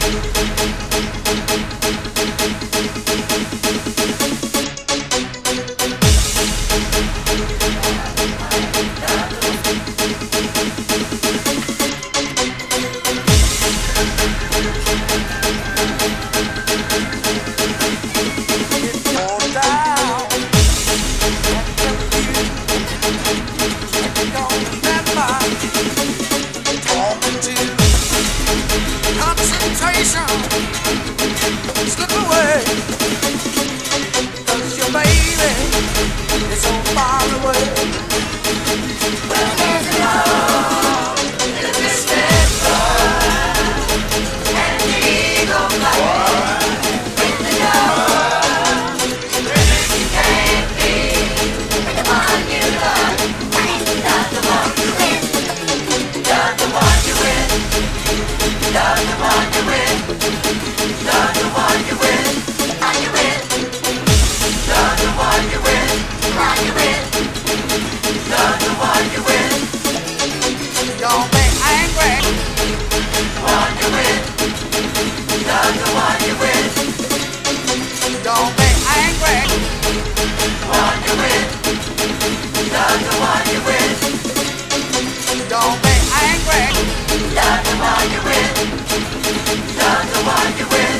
Slip away, 'cause your baby is so far away. Well, there's a love in a distant bird, and the eagle flies with the dove. You can't be with the one you love, not the one you win, not the one you win, not the one you win. Not the one you win, are you win? Not the one you win, are you win? Not the one you win. Don't be angry. One you win. Not the one you win. Don't be angry. One you win. Not the one you win. Don't be angry. Not the one you win. Not the one you win.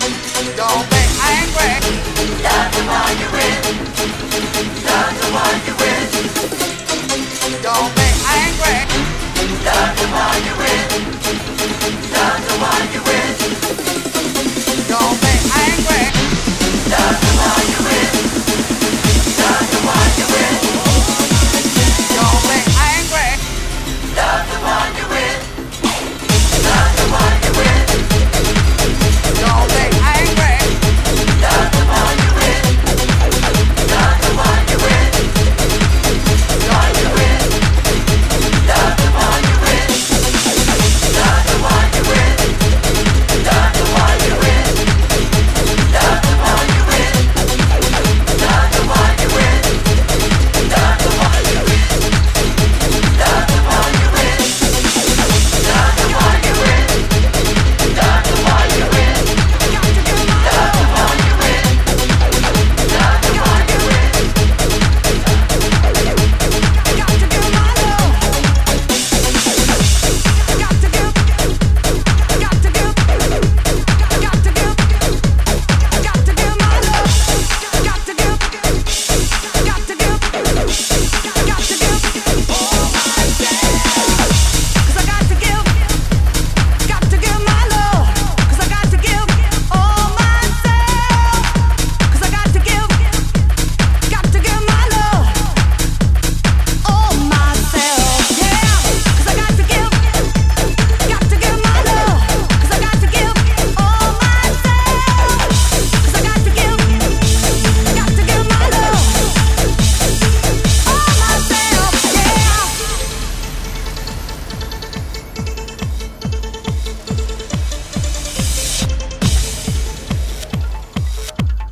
Don't be angry. Not the one you win. Not the one you